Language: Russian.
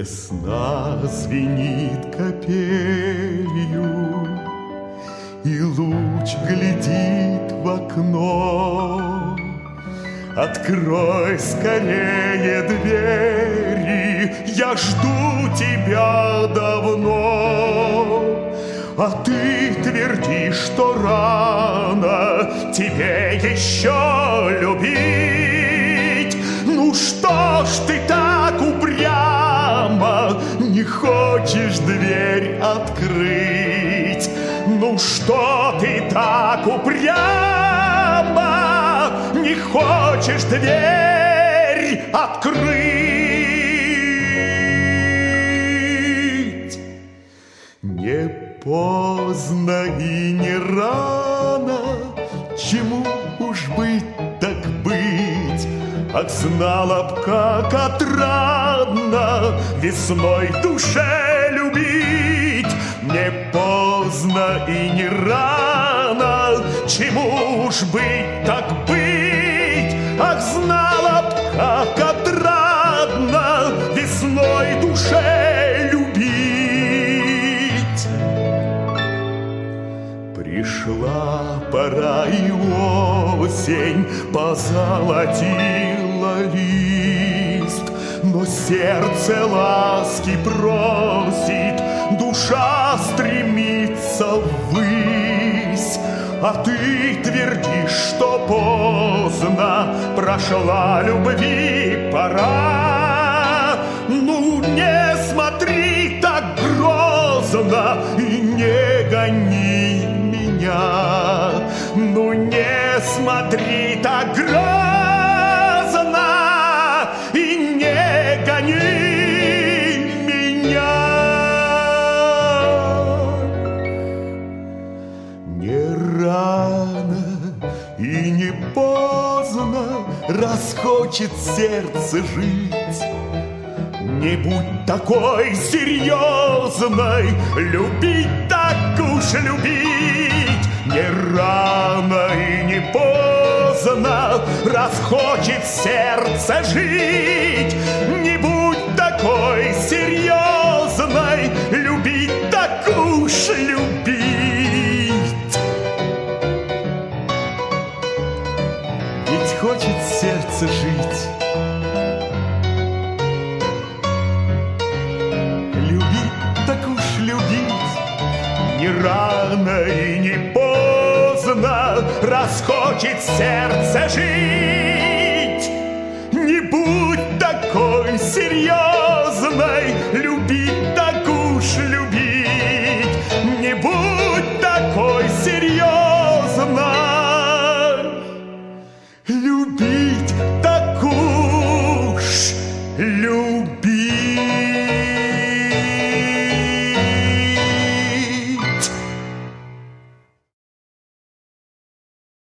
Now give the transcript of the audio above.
Весна звенит капелью, и луч глядит в окно. Открой скорее двери, я жду тебя давно. А ты твердишь, что рано тебе еще любить. Ну что ж ты так упрямо не хочешь дверь открыть? Ну что ты так упрямо не хочешь дверь открыть? Не поздно и не рано, чему уж быть так быть. Ах, знала б, как отрадно весной душе любить. Не поздно и не рано, чему уж быть так быть. Ах, знала б, как отрадно весной душе любить. Пришла пора и осень позолотила лист, но сердце ласки просит, душа стремится ввысь. А ты твердишь, что поздно прошла любви пора. Ну не смотри так грозно и не гони меня. Ну не смотри так грозно и не гони меня. Не рано и не поздно, раз хочет сердце жить. Не будь такой серьезной, любить так уж любить. Не рано и не поздно, раз хочет сердце жить. Не будь такой серьезной, любить так уж любить. Ведь хочет сердце жить. Не рано и не поздно, раз хочет сердце жить. Не будь такой серьезный.